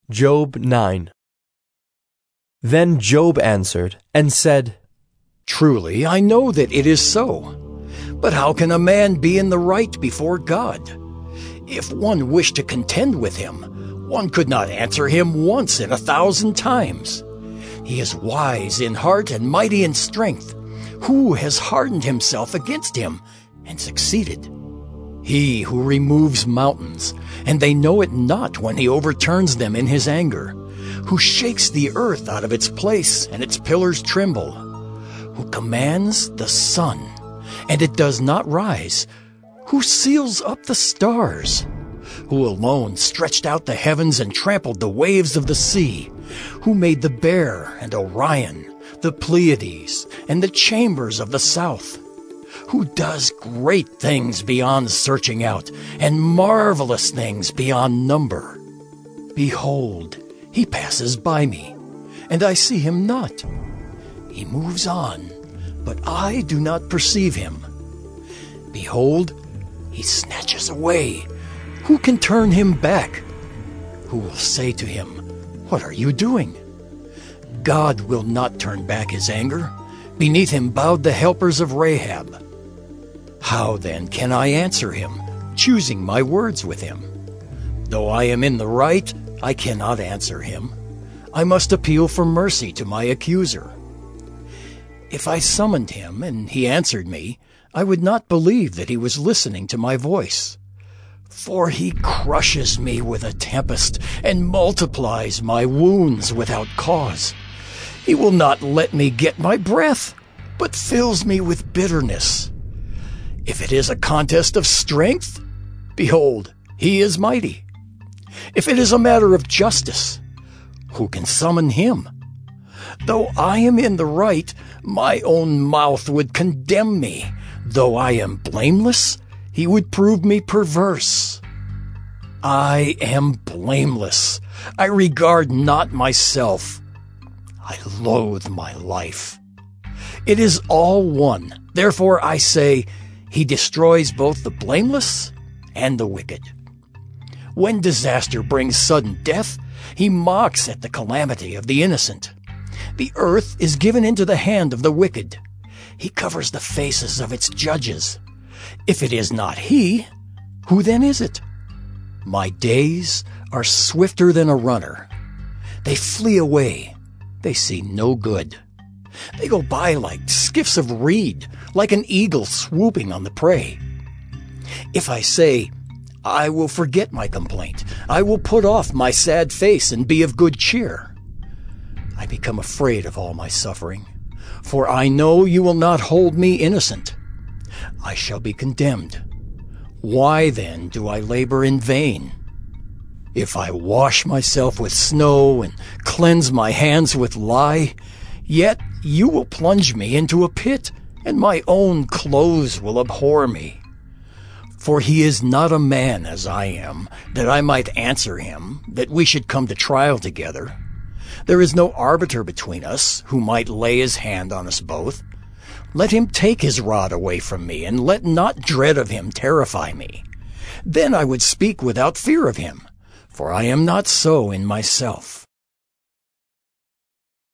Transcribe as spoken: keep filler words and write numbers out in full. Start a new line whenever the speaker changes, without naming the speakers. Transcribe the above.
Job nine. Then Job answered and said,
Truly, I know that it is so. But how can a man be in the right before God? If one wished to contend with him, one could not answer him once in a thousand times. He is wise in heart and mighty in strength. Who has hardened himself against him and succeeded? He who removes mountains, and they know it not when he overturns them in his anger, who shakes the earth out of its place, and its pillars tremble, who commands the sun, and it does not rise, who seals up the stars, who alone stretched out the heavens and trampled the waves of the sea, who made the Bear and Orion, the Pleiades, and the chambers of the south, who does great things beyond searching out, and marvelous things beyond number. Behold, he passes by me, and I see him not. He moves on, but I do not perceive him. Behold, he snatches away. Who can turn him back? Who will say to him, What are you doing? God will not turn back his anger. Beneath him bowed the helpers of Rahab. How then can I answer him, choosing my words with him? Though I am in the right, I cannot answer him. I must appeal for mercy to my accuser. If I summoned him and he answered me, I would not believe that he was listening to my voice. For he crushes me with a tempest and multiplies my wounds without cause. He will not let me get my breath, but fills me with bitterness. If it is a contest of strength, behold, he is mighty. If it is a matter of justice, who can summon him? Though I am in the right, my own mouth would condemn me. Though I am blameless, he would prove me perverse. I am blameless. I regard not myself. I loathe my life. It is all one. Therefore I say, he destroys both the blameless and the wicked. When disaster brings sudden death, he mocks at the calamity of the innocent. The earth is given into the hand of the wicked. He covers the faces of its judges. If it is not he, who then is it? My days are swifter than a runner. They flee away. They see no good. They go by like skiffs of reed, like an eagle swooping on the prey. If I say, I will forget my complaint, I will put off my sad face and be of good cheer, I become afraid of all my suffering, for I know you will not hold me innocent. I shall be condemned. Why then do I labor in vain? If I wash myself with snow and cleanse my hands with lye, yet you will plunge me into a pit, and my own clothes will abhor me. For he is not a man as I am, that I might answer him, that we should come to trial together. There is no arbiter between us, who might lay his hand on us both. Let him take his rod away from me, and let not dread of him terrify me. Then I would speak without fear of him, for I am not so in myself.